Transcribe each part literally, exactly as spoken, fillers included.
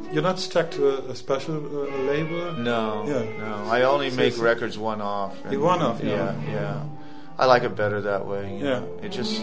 you're not stuck to a, a special uh, label. No, yeah. no. I only so make records one off. You one off, yeah. yeah, yeah. I like it better that way. You yeah, know? It just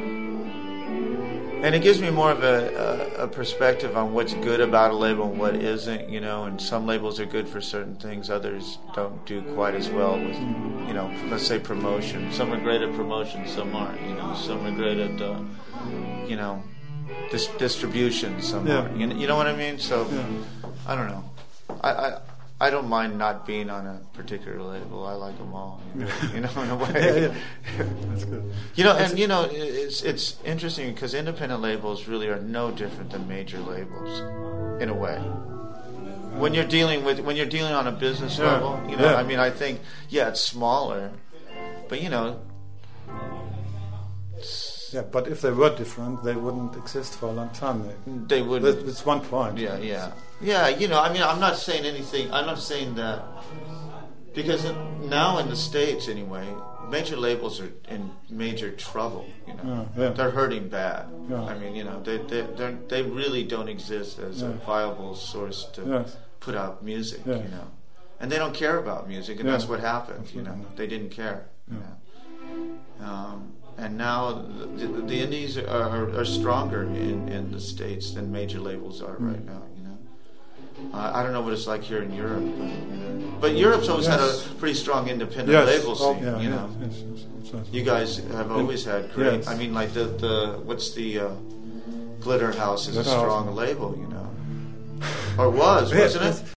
and it gives me more of a, a, a perspective on what's good about a label and what isn't. You know, and some labels are good for certain things, others don't do quite as well with, you know, let's say promotion. Some are great at promotion, some aren't. You know, some are great at, uh, you know. Dis- distribution somewhere. Yeah. You, you know what I mean? So yeah. I don't know. I, I I don't mind not being on a particular label. I like them all. You know, you know in a way. yeah, yeah. That's good. You know, and you know, it's it's interesting because independent labels really are no different than major labels, in a way. When you're dealing with when you're dealing on a business yeah. level, you know, yeah. I mean, I think yeah, it's smaller, but you know. Yeah, but if they were different, they wouldn't exist for a long time. They, they wouldn't. That's one point. Yeah, yeah, yeah. You know, I mean, I'm not saying anything. I'm not saying that because now in the States, anyway, major labels are in major trouble. You know, yeah, yeah. They're hurting bad. Yeah. I mean, you know, they they they really don't exist as yeah. a viable source to yes. put out music. Yeah. You know, and they don't care about music, and yeah. that's what happened. That's you know, what they didn't care. Yeah. You know. Um, And now the, the indies are, are, are stronger in, in the States than major labels are right now. You know, uh, I don't know what it's like here in Europe, but, you know. but Europe's always yes. had a pretty strong independent yes. label scene. Oh, yeah, you yeah, know, yes, yes, yes, yes. you guys have always had great. Yes. I mean, like the the what's the uh, Glitter House is Glitter a strong House. label, you know, or was, wasn't it?